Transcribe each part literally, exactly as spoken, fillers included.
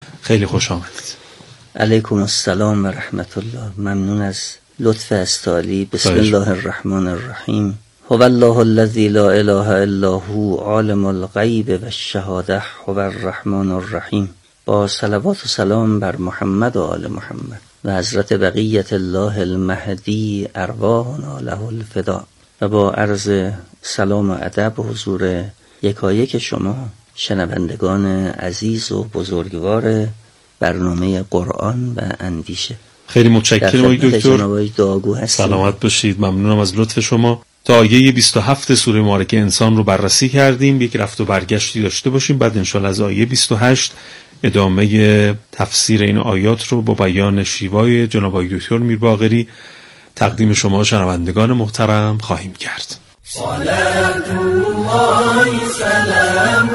خیلی خوش آمدید. علیکم السلام و رحمت الله. ممنون از لطف استعالی. بسم الله الرحمن الرحیم. هو الله الذی لا اله الا هو عالم الغیب و الشهاده هو الرحمن الرحیم. با صلوات و سلام بر محمد و آل محمد و حضرت بقیت الله المهدی ارواحنا له الفدا. و با عرض سلام و ادب حضور یکایک شما شنوندگان عزیز و بزرگوار برنامه قرآن و اندیشه، خیلی متشکرم آقای دکتر. سلامت باشید. ممنونم از لطف شما. تا آیه بیست و هفت سوره مبارکه انسان رو بررسی کردیم. یک رفت و برگشتی داشته باشیم، بعد انشاءالله از آیه بیست و هشت ادامه تفسیر این آیات رو با بیان شیوای جناب آقای دکتر میرباقری تقدیم شما شنوندگان محترم خواهیم کرد. صلاة الله سلام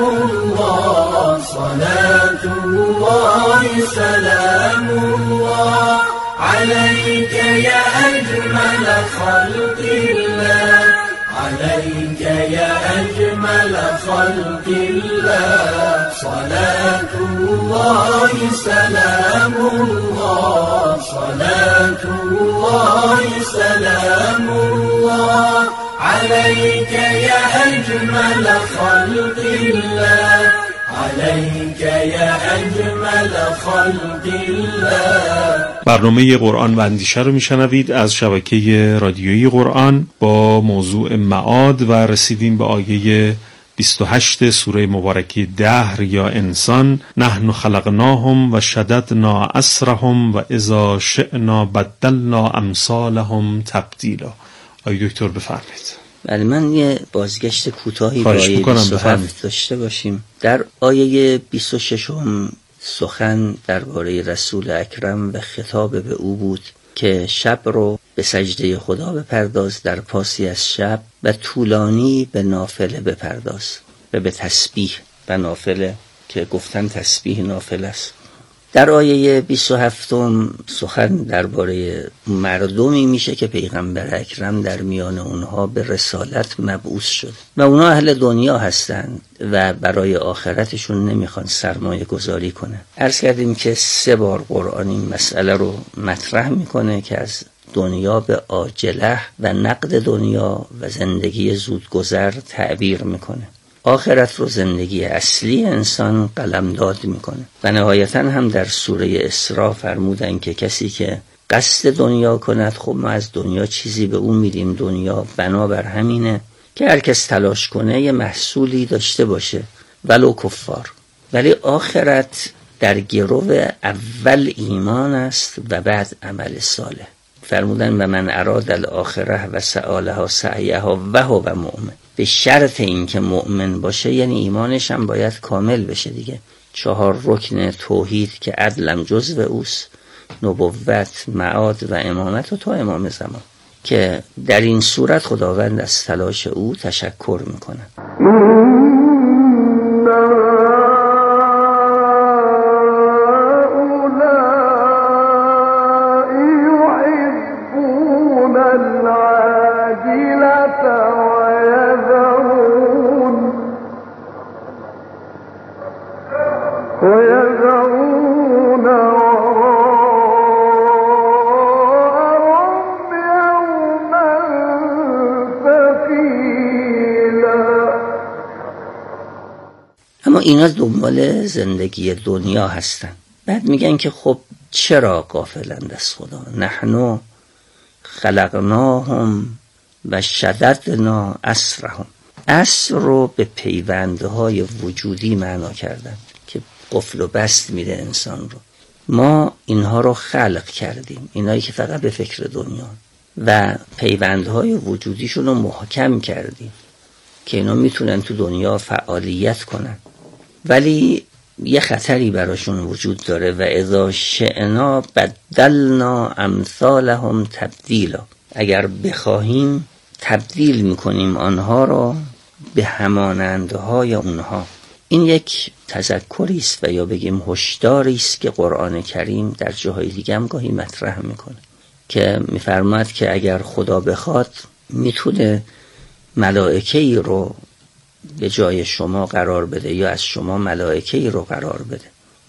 الله صلاة الله سلام الله عليك يا أجمل خلق الله عليك يا أجمل خلق الله صلاة الله سلام الله صلاة الله سلام الله عليك يا أجمل خلق الله عليك يا أجمل خلق الله. برنامه قرآن و اندیشه رو میشنوید از شبکه رادیویی قرآن با موضوع معاد و رسیدیم به آیه بیست و هشت سوره مبارکه دهر یا انسان. نحن خلقناهم و شددنا اسرهم و اذا شئنا بدلنا امثالهم تبدیلا. آقای دکتر بفرمایید. بله، من یه بازگشت کوتاهی به آیه بیست و هفت داشته باشیم. در آیه بیست و شش هم سخن درباره رسول اکرم و خطاب به او بود که شب رو به سجده خدا بپرداز در پاسی از شب و طولانی به نافله بپرداز و به تسبیح و نافله که گفتن تسبیح نافله است. در آیه بیست و هفت هم سخن درباره مردمی میشه که پیغمبر اکرم در میان اونها به رسالت مبعوث شد و اونها اهل دنیا هستند و برای آخرتشون نمیخوان سرمایه گذاری کنه. عرض کردیم که سه بار قرآن این مسئله رو مطرح میکنه که از دنیا به عاجله و نقد دنیا و زندگی زودگذر تعبیر میکنه. آخرت رو زندگی اصلی انسان قلمداد میکنه و نهایتا هم در سوره اسراء فرمودن که کسی که قصد دنیا کند، خب ما از دنیا چیزی به اون میدیم. دنیا بنابر همینه که هر کس تلاش کنه یه محصولی داشته باشه ولو کفار. ولی آخرت در گرو اول ایمان است و بعد عمل صالح. فرمودن و من اراد الاخره و سعالها سعیها و هو مؤمن. به شرط این که مؤمن باشه، یعنی ایمانش هم باید کامل بشه دیگه. چهار رکن توحید که عدلم جزو اوست، نبوت، معاد و امامت و تا امام زمان، که در این صورت خداوند از تلاش او تشکر میکنه. اما اینا دنبال زندگی دنیا هستن. بعد میگن که خب چرا غافلند از خدا؟ نحنو خلقناهم و شددنا اسرهم. اسر رو به پیوندهای وجودی معنا کردن که قفل و بست میده انسان رو. ما اینها رو خلق کردیم، اینایی که فقط به فکر دنیا، و پیوندهای وجودیشون رو محکم کردیم که اینا میتونن تو دنیا فعالیت کنن. ولی یه خطری براشون وجود داره و اذا شئنا بدلنا امثالهم تبدیلا. اگر بخواهیم تبدیل میکنیم آنها را به همانندهای اونها. این یک تذکری است و یا بگیم هشداری است که قرآن کریم در جاهای دیگه هم گاهی مطرح میکنه که میفرماد که اگر خدا بخواد میتونه ملائکه‌ای رو به جای شما قرار بده یا از شما ملائکه‌ای رو قرار بده.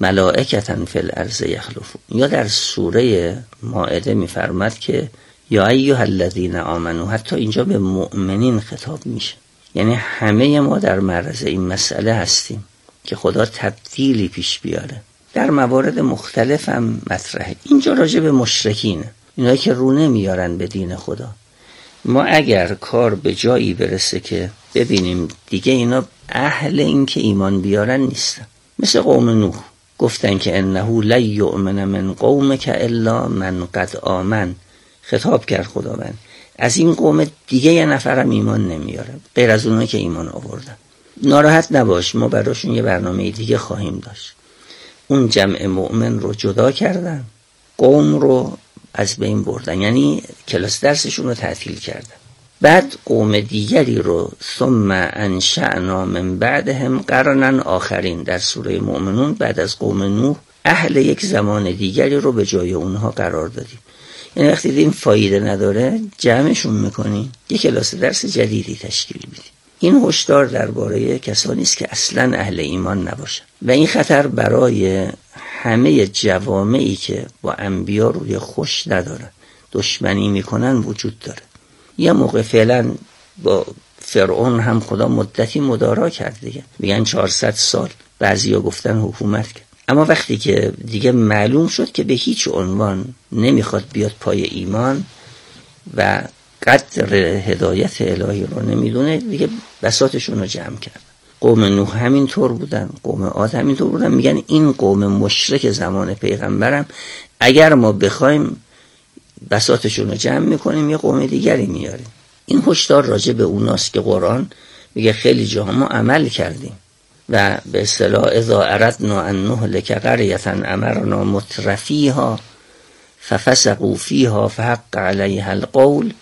ملائکةً فی الارض یخلفون. یا در سوره مائده میفرماد که یا ایها الذین آمنو، حتی اینجا به مؤمنین خطاب میشه، یعنی همه ما در معرض این مسئله هستیم که خدا تبدیلی پیش بیاره. در موارد مختلف هم مطرحه. اینجا راجع به مشرکینه، اینایی که رو نمیارن به دین خدا. ما اگر کار به جایی برسه که ببینیم دیگه اینا اهل این که ایمان بیارن نیستن، مثل قوم نوح گفتن که انه لا یؤمن من قومک الا من قد آمن، خطاب کرد خداوند از این قوم دیگه یه نفرم ایمان نمیاره غیر از اونایی که ایمان آوردن. ناراحت نباش، ما براشون یه برنامه دیگه خواهیم داشت. اون جمع مؤمن رو جدا کردن، قوم رو از بین بردن، یعنی کلاس درسشون رو تعطیل کردن. بعد قوم دیگری رو ثم انشأنا من بعدهم قرنا آخرین، در سوره مؤمنون بعد از قوم نوح اهل یک زمان دیگری رو به جای اونها قرار دادیم. یعنی وقتی دیدیم فایده نداره جمعشون میکنیم، یک کلاس درس جدیدی تشکیل میدیم. این هشدار درباره کسانی است که اصلا اهل ایمان نباشن و این خطر برای همه جوامعی که با انبیا روی خوش ندارن، دشمنی میکنن وجود داره. یه موقع فعلا با فرعون هم خدا مدتی مدارا کرد دیگه، میگن چهارصد سال، بعضیا گفتن حکومت کرد. اما وقتی که دیگه معلوم شد که به هیچ عنوان نمیخواد بیاد پای ایمان و قدر هدایت الهی رو نمیدونه، دیگه بساطشون رو جمع کرد. قوم نوح همین طور بودن، قوم عاد همین طور بودن. میگن این قوم مشرک زمان پیغمبرم اگر ما بخوایم بساطشون رو جمع میکنیم یه قوم دیگری میاریم. این هشدار راجع به اوناست که قرآن میگه خیلی جاها ما عمل کردیم و به اصطلاح اذا اردنا ان نهلک قریة امرنا مترفیها ففسقوا فیها فحق علیها القول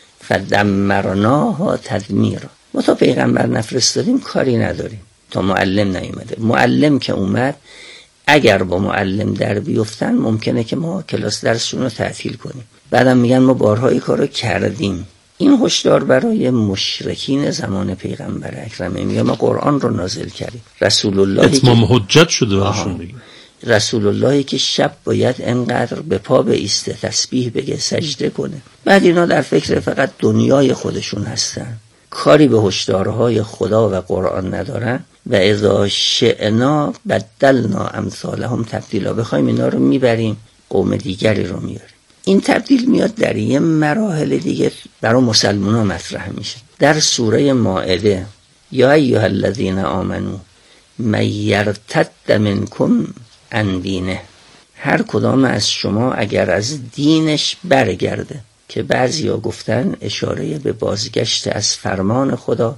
فدمرناها تدمیرا. ما تا پیغمبر نفرستادیم کاری نداریم، تا معلم نیومده. معلم که اومد اگر با معلم در بیفتن ممکنه که ما کلاس درسشون رو تعطیل کنیم. بعدم میگن ما بارها این کارو کردیم. این هشدار برای مشرکین زمان پیغمبر اکرمه. میگه ما قرآن رو نازل کردیم، رسول الله اتمام حجت شده براشون دیگه. رسول اللهی که شب باید انقدر به پا بایسته، تسبیح بگه، سجده کنه. بعد اینا در فکر فقط دنیای خودشون هستن، کاری به هشدارهای خدا و قرآن ندارن. و اذا شئنا بدلنا امثالهم تبدیلا، بخوایم اینا رو میبریم قوم دیگری رو میاریم. این تبدیل میاد در یه مراحل دیگه برای مسلمان ها مطرح میشه. در سوره مائده یا ایها الذین آمنو من یرتد منکم عن دینه، هر کدام از شما اگر از دینش برگرده، که بعضیا گفتن اشاره به بازگشت از فرمان خدا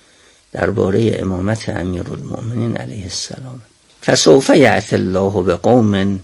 درباره امامت امیرالمؤمنین علیه السلام. فسوف یأتی الله بقوم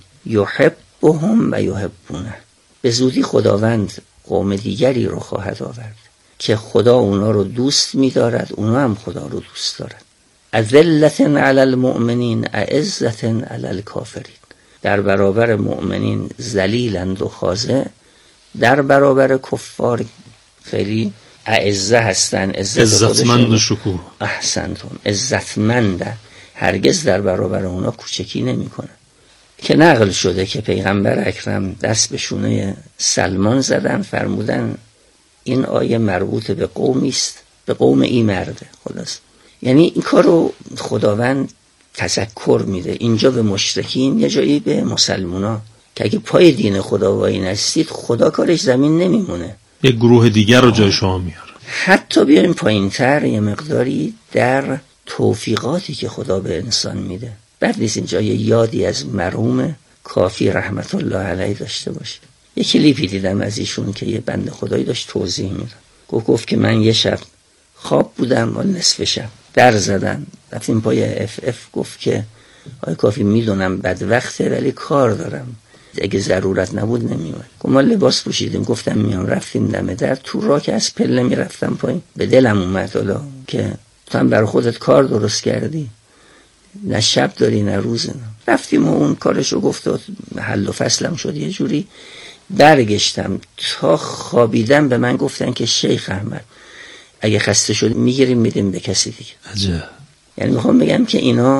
یحبهم و یحبونه، به زودی خداوند قوم دیگری رو خواهد آورد که خدا اونا رو دوست می‌دارد، اونا هم خدا رو دوست دارد. اذلة علی المؤمنین اعزة علی الکافرین، در برابر مؤمنین ذلیلند و خاضع، در برابر کفار خیلی اعزه هستن، عزتمند و شکوه. احسنتم، عزتمند، هرگز در برابر اونا کوچکی نمی کنن. که نقل شده که پیغمبر اکرم دست به شونه سلمان زدن، فرمودن این آیه مربوط به قومی است، به قوم این مرده. خلاص یعنی این کارو خداوند تذکر میده، اینجا به مشرکین، یه جایی به مسلمونا، که اگه پای دین خدا وای نستید خدا کارش زمین نمیمونه، یک گروه دیگر رو جای شما میاره. حتی بیایم پایین تر یه مقداری در توفیقاتی که خدا به انسان میده. بعد نیست اینجا یه یادی از مرحوم کافی رحمت الله علیه داشته باشه. یه کلیپی دیدم از ایشون که یه بنده خدایی داشت توضیح میده. گفت گفت که من یه شب خواب بودم و نصف شب در زدن، رفتیم پای اف اف، گفت که آقای کافی میدونم بد وقته ولی کار دارم، اگه ضرورت نبود نمیومد. گفت ما لباس پوشیدیم، گفتم میام. رفتیم دم در، تو راه که از پله میرفتم پایین به دلم اومد حالا که تو هم برای خودت کار درست کردی، نه شب داری نه روز. نه رفتیم و اون کارشو گفت و حل و فصلم شد. یه جوری برگشتم، تا خوابیدم به من گفتن که شیخ احمد اگه خسته شد میگیریم میدیم به کسی دیگه. عجب. یعنی میخوام بگم که اینا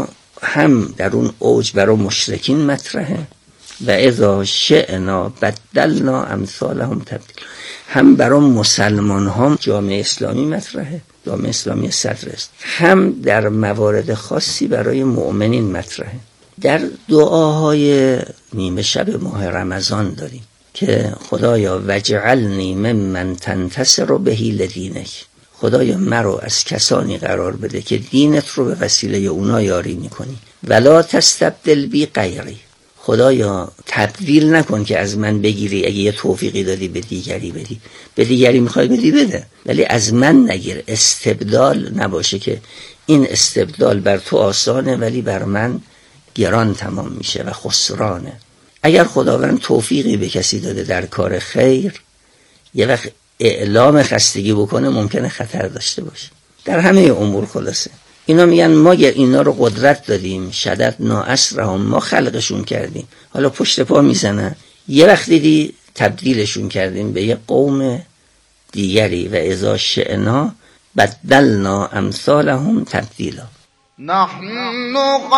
هم در اون اوج برای مشرکین مطرحه و اذا شئنا بدلنا امثالهم تبدیل، هم برای مسلمان هم جامعه اسلامی مطرحه، جامعه اسلامی صدر است، هم در موارد خاصی برای مؤمنین مطرحه. در دعاهای نیمه شب ماه رمضان داریم که خدایا وجعلنی ممن تنتصر بهی لدینک، خدایا مرا از کسانی قرار بده که دینت رو به وسیله اونا یاری میکنی، ولا تستبدل بی غیری، خدایا تبدیل نکن که از من بگیری، اگه یه توفیقی دادی به دیگری بدی، به دیگری میخوای بدی بده، ولی از من نگیر. استبدال نباشه که این استبدال بر تو آسانه ولی بر من گران تمام میشه و خسرانه. اگر خداوند توفیقی به کسی داده در کار خیر، یه وقت اعلام خستگی بکنه ممکنه خطر داشته باشه. در همه امور خلاصه اینا میگن ما اینا رو قدرت دادیم، شددنا اسرهم، ما خلقشون کردیم، حالا پشت پا میزنن، یه وقت دیدی تبدیلشون کردیم به یه قوم دیگری و اذا شئنا بدلنا امثالهم تبدیلا. نحن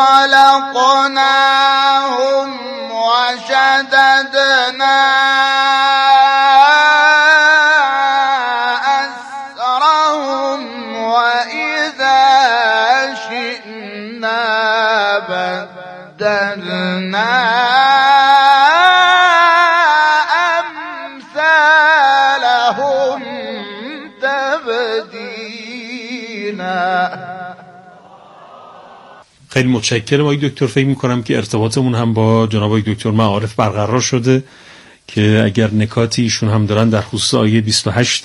خلقناهم وشددنا أسرهم وإذا شئنا بدلنا أمثالهم تبديلا. خیلی متشکرم آقای دکتر. فکر می‌کنم که ارتباطمون هم با جناب آقای دکتر معارف برقرار شده که اگر نکاتی ایشون هم دارن در خصوص آیه بیست و هشت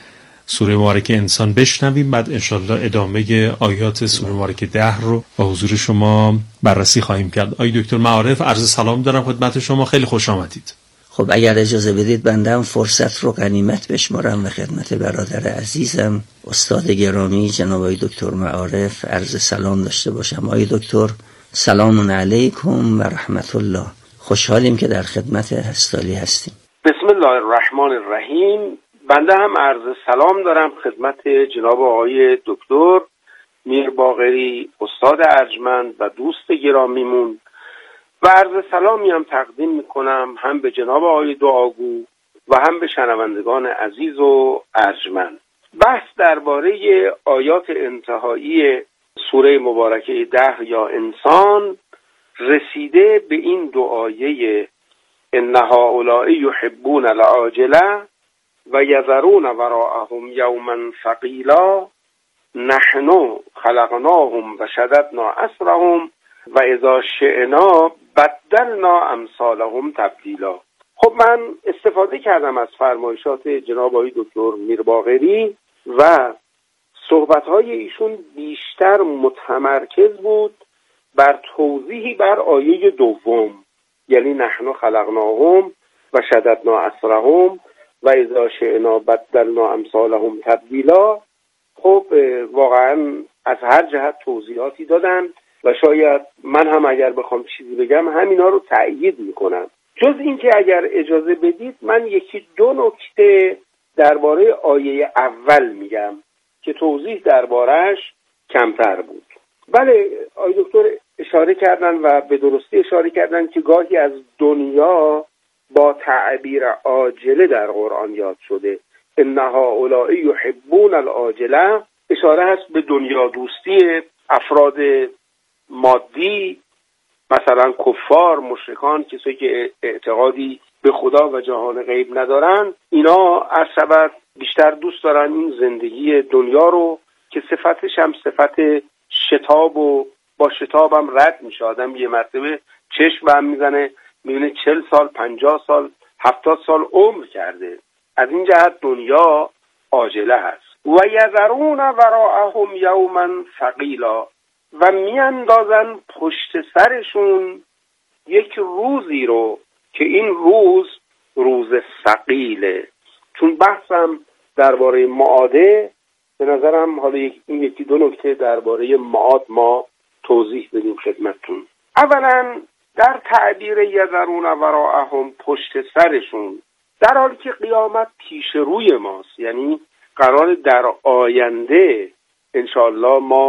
سوره مبارکه انسان بشنویم، بعد انشالله ادامه آیات سوره مبارکه ده رو با حضور شما بررسی خواهیم کرد. آقای دکتر معارف عرض سلام دارم خدمت شما، خیلی خوش آمدید. خب اگر اجازه بدید بنده هم فرصت رو غنیمت بشمارم و خدمت برادر عزیزم استاد گرامی جناب آقای دکتر معارف عرض سلام داشته باشم. آقای دکتر سلام علیکم و رحمت الله. خوشحالیم که در خدمت هستالی هستیم. بسم الله الرحمن الرحیم. بنده هم عرض سلام دارم خدمت جناب آقای دکتر میر باقری استاد ارجمند و دوست گرامیمون و عرض سلامی هم تقدیم میکنم هم به جناب آقای دعاگو و هم به شنوندگان عزیز و ارجمند. بحث درباره آیات انتهایی سوره مبارکه ده یا انسان رسیده به این دو آیه ان هؤلاء یحبون العاجله و یذرون وراءهم یوما ثقیلا نحن خلقناهم و شددنا اسرهم و اذا شئنا بدلنا امثالهم تبدیلا. خب من استفاده کردم از فرمایشات جناب آقای دکتر میر باقری و صحبت‌های ایشون بیشتر متمرکز بود بر توضیحی بر آیه دوم، یعنی نحن خلقناهم و شددنا اسرهم و اذا شئنا بدلنا امثالهم تبدیلا. خب واقعا از هر جهت توضیحاتی دادن و شاید من هم اگر بخوام چیزی بگم همینا رو تأیید میکنم. جز این که اگر اجازه بدید من یکی دو نکته درباره آیه اول میگم که توضیح دربارهش کمتر بود. بله آقای دکتر اشاره کردن و به درستی اشاره کردن که گاهی از دنیا با تعبیر عاجله در قرآن یاد شده. ان هؤلاء یحبون العاجله، اشاره هست به دنیا دوستی افراد مادی، مثلا کفار، مشرکان، کسایی که اعتقادی به خدا و جهان غیب ندارن. اینا از سبب بیشتر دوست دارن این زندگی دنیا رو که صفتش هم صفت شتاب و با شتاب هم رد میشه. آدم یه مرتبه چشم هم میزنه میبینه چل سال، پنجاه سال، هفتاد سال عمر کرده. از این جهت دنیا عاجله هست. و یذرون وراءهم یوما ثقیلا، و میاندازن پشت سرشون یک روزی رو که این روز روز ثقیله. چون بحثم درباره معاده، به نظرم حالا این یکی دو نکته درباره معاد ما توضیح بدیم خدمتتون. اولا در تعبیر یذرون وراءهم پشت سرشون، در حالی که قیامت پیش روی ماست، یعنی قرار در آینده انشاءالله ما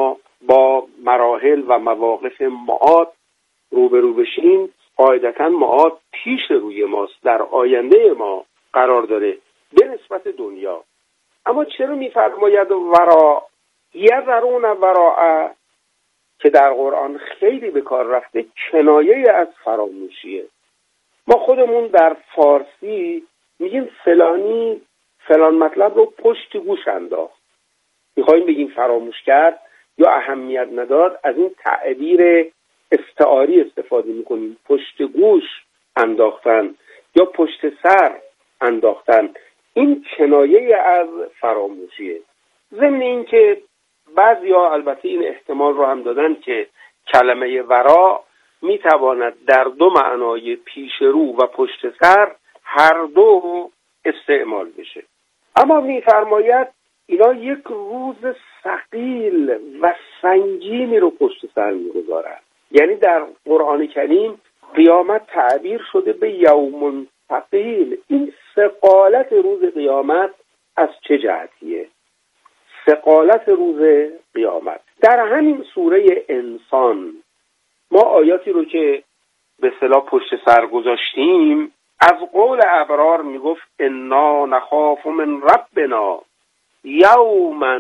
با مراحل و مواقف معاد روبرو بشیم، قاعدتاً معاد پیش روی ماست، در آینده ما قرار داره به نسبت دنیا. اما چرا میفرماید ورا یذرون وراء که در قرآن خیلی به کار رفته، کنایه از فراموشیه. ما خودمون در فارسی میگیم فلانی فلان مطلب رو پشت گوش انداخت، میخوایم بگیم فراموش کرد یا اهمیت نداد، از این تعبیر استعاری استفاده میکنیم، پشت گوش انداختن یا پشت سر انداختن. این کنایه از فراموشیه. ضمن این که بعضیا البته این احتمال رو هم دادن که کلمه ورا میتواند در دو معنای پیش رو و پشت سر هر دو استعمال بشه. اما میفرماید اینا یک روز ثقیل و سنگینی رو پشت سر میگذارن. یعنی در قرآن کریم قیامت تعبیر شده به یوم ثقیل. این ثقالت روز قیامت از چه جهتیه؟ ثقالت روز قیامت در همین سوره انسان ما آیاتی رو که به اصطلاح پشت سر گذاشتیم، از قول ابرار میگفت انا نخاف من ربنا یوما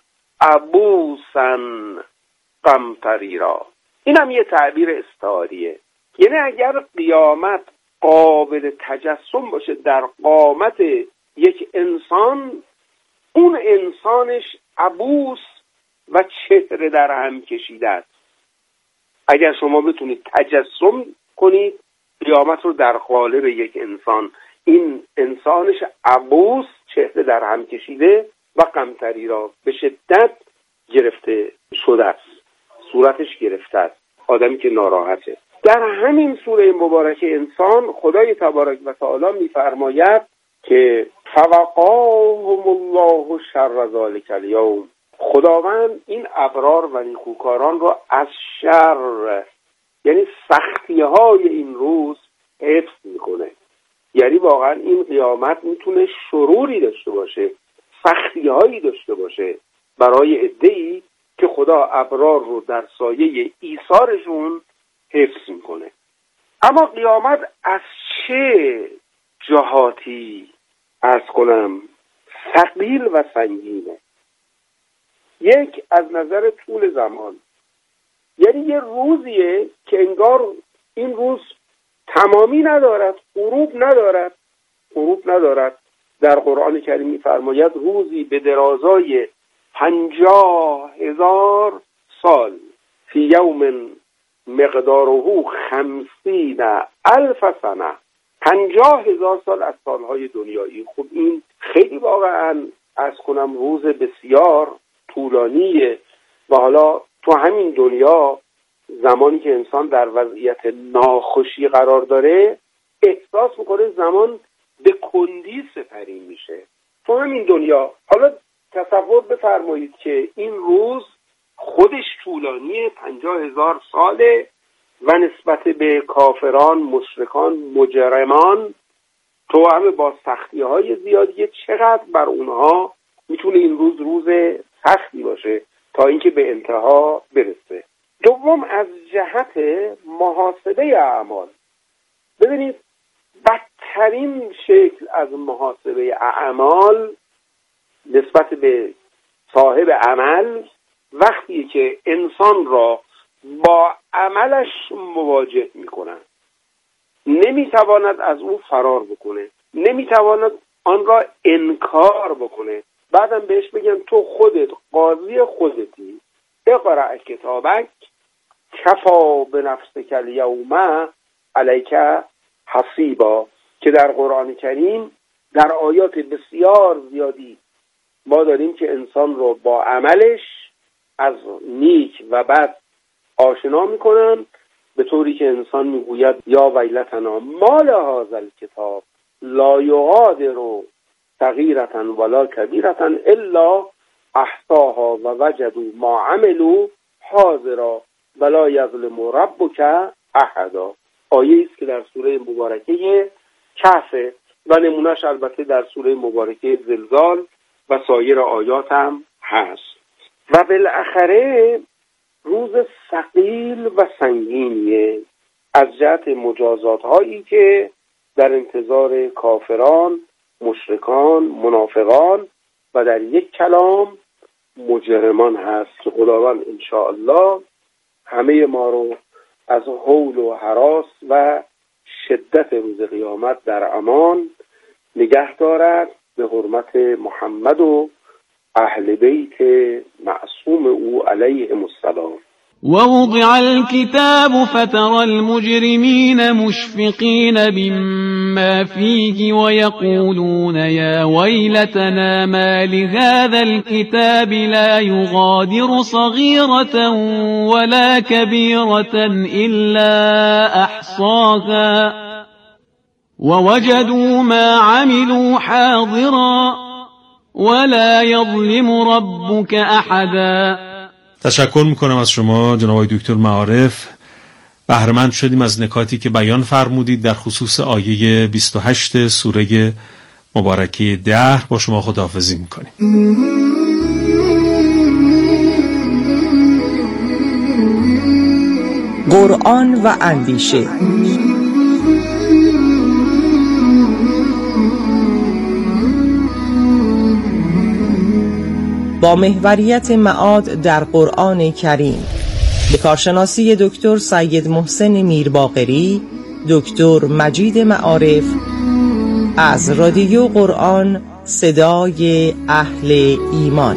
عبوسا قمطریرا. این هم یه تعبیر استعاریه. یعنی اگر قیامت قابل تجسم باشه در قامت یک انسان، اون انسانش عبوس و چهره در هم کشیده است. اگر شما بتونید تجسم کنید قیامت رو در قالب یک انسان، این انسانش عبوس، چهره در هم کشیده و قمطری را به شدت گرفته شده است، صورتش گرفته است، آدمی که ناراحته. در همین سوره مبارک انسان خدای تبارک و تعالی میفرماید که فوقاهم الله شر ذلک الیوم، خداوند این ابرار و نیکوکاران را از شر، یعنی سختی های این روز حفظ میکنه. یعنی واقعا این قیامت میتونه شروری داشته باشه، سختی هایی داشته باشه برای عده‌ای که خدا ابرار رو در سایه ایثارشون حفظ میکنه. اما قیامت از چه جهاتی عرض کنم ثقیل و سنگینه؟ یک، از نظر طول زمان، یعنی یه روزیه که انگار این روز تمامی ندارد، غروب ندارد غروب ندارد. در قرآن کریم می‌فرماید روزی به درازای پنجاه هزار سال، فی یوم مقداره خمسین الف سنه، پنجاه هزار سال از سالهای دنیایی. خب این خیلی واقعا از کنم روز بسیار طولانیه. و حالا تو همین دنیا زمانی که انسان در وضعیت ناخوشی قرار داره احساس میکنه زمان به کندی سپری میشه. تو همین دنیا حالا تصور بفرمایید که این روز خودش طولانیه، پنجاه هزار ساله و نسبت به کافران، مشرکان، مجرمان تو همه با سختی های زیادی، چقدر بر اونها میتونه این روز روز سختی باشه تا اینکه به انتها برسه. دوم، از جهت محاسبه اعمال، ببینید بدترین شکل از محاسبه اعمال نسبت به صاحب عمل وقتی که انسان را با عملش مواجه میکنن، نمیتواند از او فرار بکنه، نمیتواند آن را انکار بکنه. بعدم بهش بگن تو خودت قاضی خودتی، اقرأ کتابک کفا بنفسک الیوم علیک حسیبا، که در قرآن کریم در آیات بسیار زیادی ما داریم که انسان رو با عملش از نیک و بد آشنا میکنن، به طوری که انسان میگوید یا ویلتنا ما لهذا الکتاب لا یغادر صغیرة ولا کبیرة الا احصاها و وجدوا ما عملوا حاضرا ولا یظلم ربک احدا. آیه است که در سوره مبارکه کهف و نمونهش البته در سوره مبارکه زلزال و سایر آیات هم هست. و بالاخره روز ثقیل و سنگینیه از جهت مجازات هایی که در انتظار کافران، مشرکان، منافقان و در یک کلام مجرمان هست که خداوند انشاءالله همه ما رو از هول و هراس و شدت روز قیامت در امان نگه دارد به حرمت محمد و اهل بیت معصوم او علیهم السلام. ووضع الكتاب فترى المجرمين مشفقين مما فيه ويقولون يا ويلتنا ما لهذا الكتاب لا يغادر صغيرة ولا كبيرة إلا أحصاها ووجدوا ما عملوا حاضرا ولا يظلم ربك أحدا. تشکر میکنم از شما جناب آقای دکتر معارف. بهره‌مند شدیم از نکاتی که بیان فرمودید در خصوص آیه بیست و هشت سوره مبارکه دهر. با شما خداحافظی میکنیم. قرآن و اندیشه با محوریت معاد در قرآن کریم به کارشناسی دکتر سید محسن میرباقری، دکتر مجید معارف، از رادیو قرآن صدای اهل ایمان.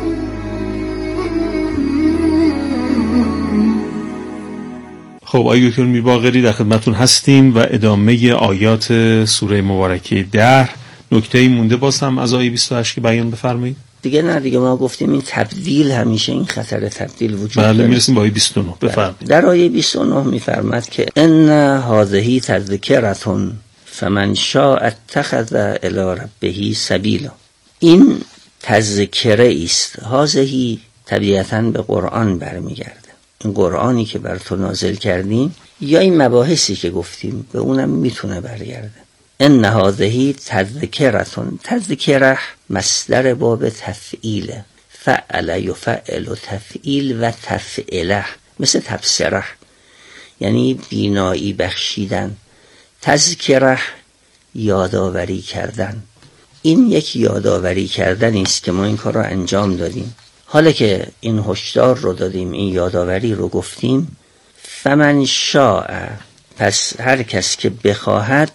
خب آقای دکتر میرباقری در خدمتون هستیم و ادامه آیات سوره مبارکه دهر. نکته‌ای مونده باز هم از آیه بیست و هشت که بیان بفرمایید. دیگه نه دیگه ما گفتیم این تبدیل همیشه این خطر تبدیل وجود داره. بله میرسیم به آیه بیست و نه بفرمایید. در آیه بیست و نه میفرماد که ان هذه تذکرة فمن شاء اتخذ الی ربه سبیلا. این تذکره است. هذه طبیعتاً به قرآن برمیگرده. این قرآنی که بر تو نازل کردیم یا این مباحثی که گفتیم به اونم میتونه برگرده. ان هذه تذکرة، تذکره مصدر باب تفعیل، فعل یفعل و تفعیل و تفعله، مثل تبصره یعنی بینایی بخشیدن. تذکره یادآوری کردن. این یک یادآوری کردن است که ما این کار رو انجام دادیم. حالا که این هشدار رو دادیم، این یادآوری رو گفتیم، فمن شاء، پس هر کس که بخواهد،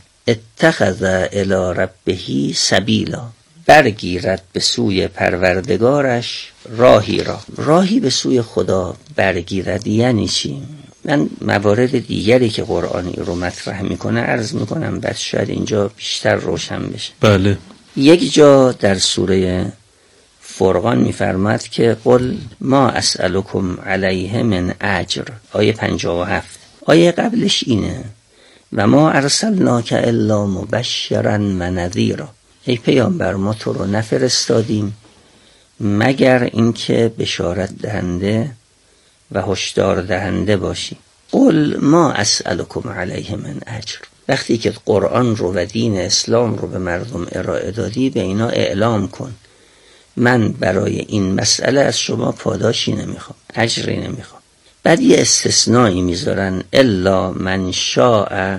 اتخذ الی ربه سبیلا، برگیرد به سوی پروردگارش راهی را. راهی به سوی خدا برگیرد یعنی چی؟ من موارد دیگری که قرآنی رو مطرح میکنه عرض میکنم، بعد شاید اینجا بیشتر روشن بشه. بله. یک جا در سوره فرقان میفرماد که قل ما اسألکم علیه من اجر، آیه پنجاه و هفت. آیه قبلش اینه و ما ارسلناک الا مبشرا و نذیرا، ای پیامبر ما تو رو نفرستادیم مگر اینکه بشارت دهنده و هشدار دهنده باشی. قل ما اسألکم علیه من اجر، وقتی که قرآن رو و دین اسلام رو به مردم ارائه دادی به اینا اعلام کن من برای این مسئله از شما پاداشی نمیخوام، اجری نمیخوام. بعد یه استثنایی میذارن الا من شاء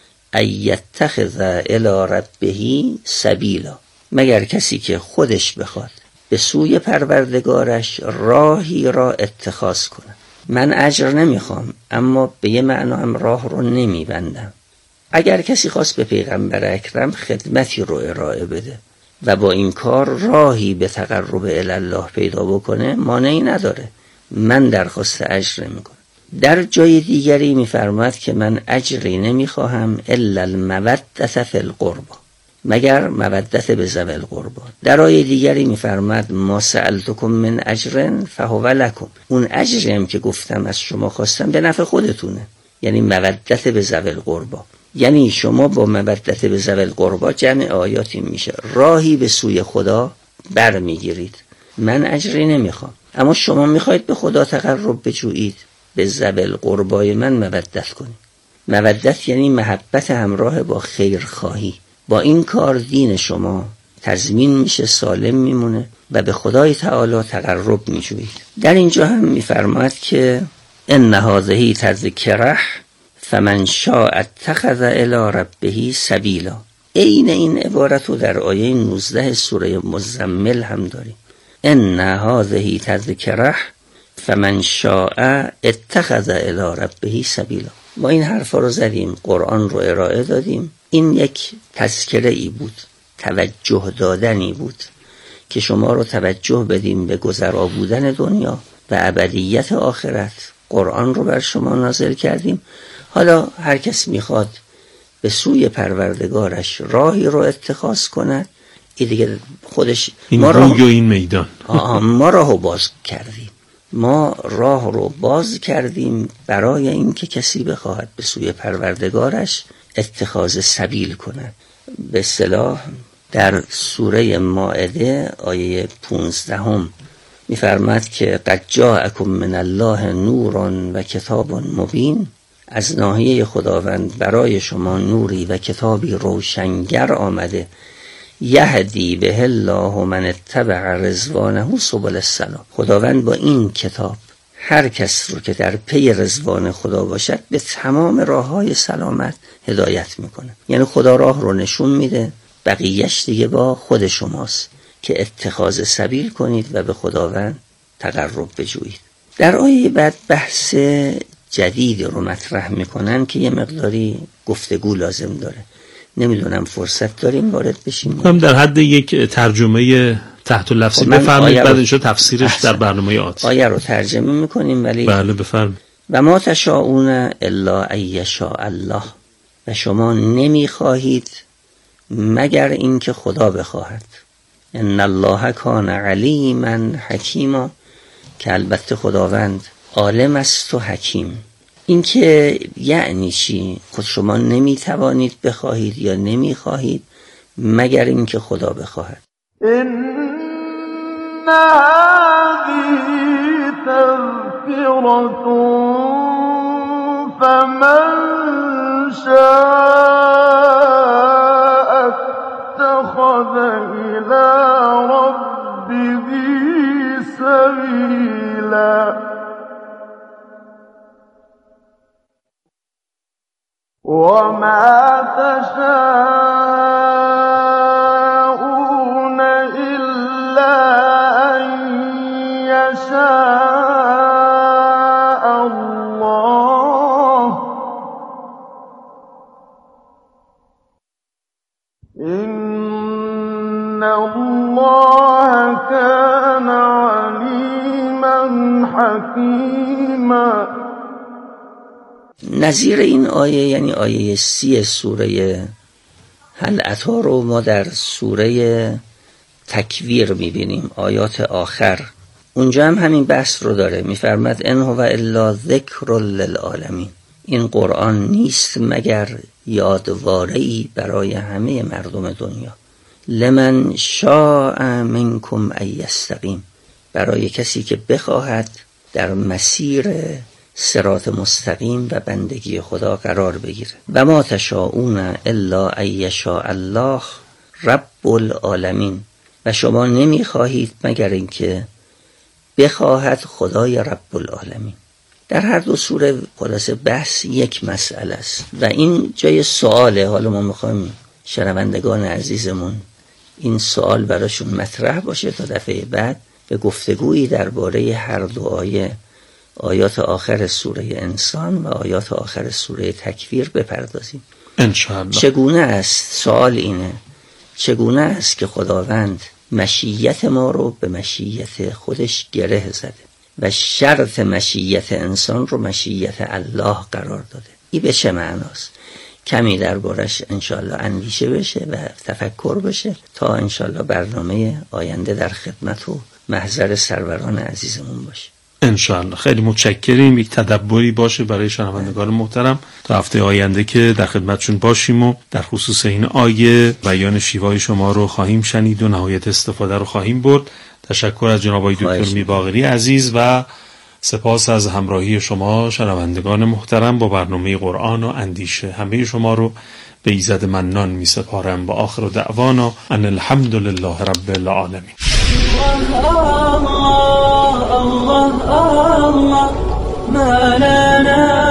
ایتخذ الی ربه سبیلا، مگر کسی که خودش بخواد به سوی پروردگارش راهی را اتخاذ کنه. من اجر نمیخوام اما به یه معنا هم راه رو نمیبندم. اگر کسی خواست به پیغمبر اکرم خدمتی رو ارائه بده و با این کار راهی به تقرب الی الله پیدا بکنه مانعی نداره، من درخواست اجر نمیکنم. در جای دیگری میفرماد که من اجری نمیخواهم الا المودة فی القربى، مگر مودت به ذوی القربى. در آیه دیگری میفرماد ما سألتکم من اجر فهو لکم، اون اجری هم که گفتم از شما خواستم به نفع خودتونه، یعنی مودت به ذوی القربى. یعنی شما با مودت به ذوی القربى جمع آیاتی میشه راهی به سوی خدا برمیگیرید. من اجری نمیخوام اما شما میخواید به خدا تقرب بجویید، به ذوی القربای من مودت کنید. مودت یعنی محبت همراه با خیرخواهی. با این کار دین شما تضمین میشه، سالم میمونه. و به خدای تعالی تقرب می‌جویید. در اینجا هم می‌فرماید که ان هذه تذکره فمن شاء اتخذ الی ربه سبیلا. عین این عبارت رو در آیه نوزده سوره مزمل هم داریم. ان هذه تذکره فمن شاء اتخذ الی ربه سبیلا. ما این حرفا رو زدیم، قرآن رو ارائه دادیم. این یک تذکره ای بود، توجه دادنی بود که شما رو توجه بدیم به گذرا بودن دنیا و ابدیت آخرت. قرآن رو بر شما نازل کردیم. حالا هر کس میخواد به سوی پروردگارش راهی رو اتخاذ کند، این دیگه خودش این ما راه این میدان ما راهو باز کردیم. ما راه رو باز کردیم برای اینکه کسی بخواهد به سوی پروردگارش اتخاذ سبیل کند. به اصطلاح در سوره مائده آیه پونزدهم می‌فرماید که قد جاءکم من الله نور و کتاب مبین. از ناحیه خداوند برای شما نوری و کتابی روشنگر آمده. یهدی به الله من اتبع رضوانه سبل السلام. خداوند با این کتاب هر کس رو که در پی رضوان خدا باشد به تمام راههای سلامت هدایت میکنه. یعنی خدا راه رو نشون میده، بقیهش دیگه با خود شماست که اتخاذ سبیل کنید و به خداوند تقرب بجویید. در آیه بعد بحث جدید رو مطرح میکنن که یه مقداری گفتگو لازم داره. نمیدونم فرصت داریم وارد بشیم؟ هم در حد یک ترجمه تحت لفظی خب بفرمایید، بعد انشاء تفسیرش در برنامه آتی. آیه رو ترجمه میکنیم ولی بله بفرمایید. و ما تشاءون الا ان یشاء الله. و شما نمیخواهید مگر اینکه خدا بخواهد. ان الله کان علیما حکیما، که البته خداوند عالم است و حکیم. این که یعنی چی؟ خود شما نمیتوانید بخواهید یا نمیخواهید مگر اینکه خدا بخواهد. ان هذه تذکرة فمن شاء اتخذ الى ربه سبیلا وما تشاءون إلا أن يشاء الله إن الله كان عليما حكيما. نظیر این آیه یعنی آیه سی سوره هل اتی رو ما در سوره تکویر میبینیم، آیات آخر. اونجا هم همین بحث رو داره. میفرماد ان هو الا ذکر للعالمین. این قرآن نیست مگر یادواره‌ای برای همه مردم دنیا. لمن شاء منکم ان یستقیم. برای کسی که بخواهد در مسیر صراط مستقیم و بندگی خدا قرار بگیره. و ما تشاءون الا ان یشاء الله رب العالمین. و شما نمیخواهید مگر اینکه بخواهد خدای رب العالمین. در هر دو سوره خلاصه بحث یک مسئله است و این جای سواله. حالا ما میخوایم شنوندگان عزیزمون این سوال براشون مطرح باشه تا دفعه بعد به گفتگویی درباره هر دو آیه، آیات آخر سوره انسان و آیات آخر سوره تکویر بپردازیم انشاءالله. چگونه است؟ سوال اینه، چگونه است که خداوند مشیت ما رو به مشیت خودش گره زده و شرط مشیت انسان رو مشیت الله قرار داده؟ این به چه معناست؟ کمی دربارش انشاءالله اندیشه بشه و تفکر بشه تا انشاءالله برنامه آینده در خدمت و محضر سروران عزیزمون باشه. انشاءالله. خیلی متشکریم. یک تدبری باشه برای شنوندگان محترم تا هفته آینده که در خدمتشون باشیم و در خصوص این آیه بیان شیوای شما رو خواهیم شنید و نهایت استفاده رو خواهیم برد. تشکر از جناب آقای دکتر میرباقری عزیز و سپاس از همراهی شما شنوندگان محترم با برنامه قرآن و اندیشه. همه شما رو به ایزد منان می سپارم. با آخر دعوانا ان الحمد لله رب العالمین. الله الله الله ما لنا